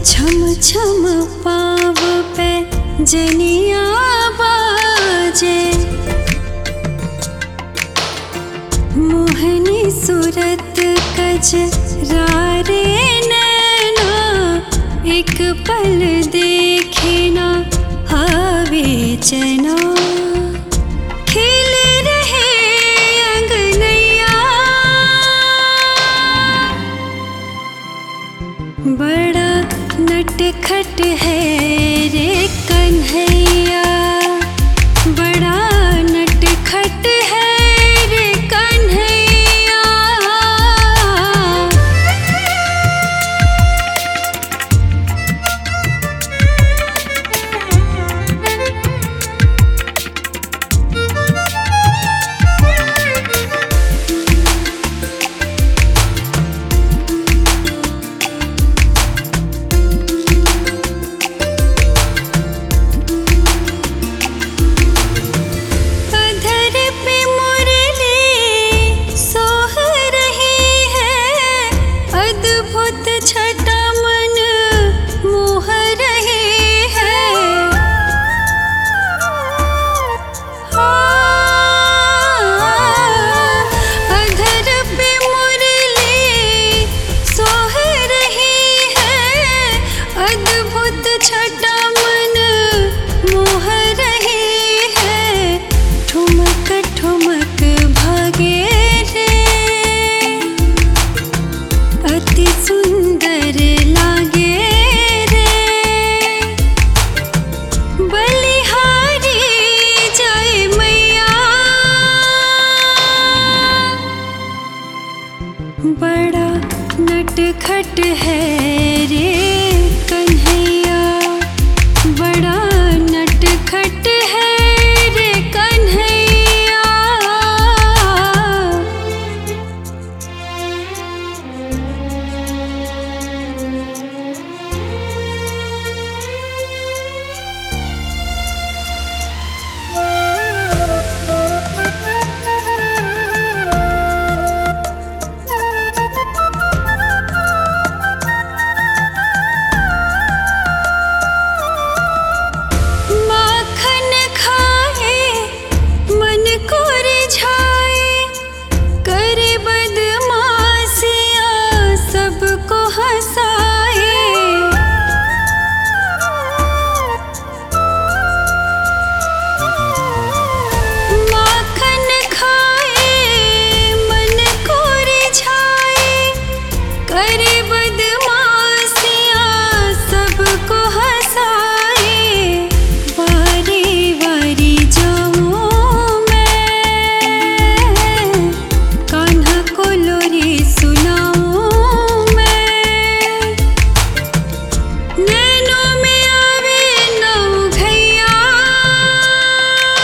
छम छम पाव पे जनिया बाजे, मोहनी सूरत कजरारे नैना, एक पल देखे ना आवे चैना। खिल रहे अंगनैया, बड़ा नटखट है रे कन्हैया, बड़ा नटखट है रे कन्हैया। छटा मन मोह रहे हैं, अधर पे मुरली सोह रही है, अद्भुत छटा मन मोह रही है। ठुमक ठुमक भागे रे, अति सुंदर लागे रे, बलिहारी जय मैया, बड़ा नटखट है रे कन्हैया, बड़ा नटखट है रे कन्हैया।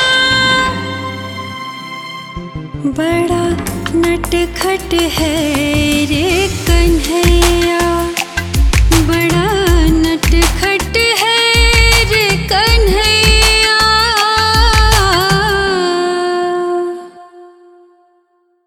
बड़ा नटखट है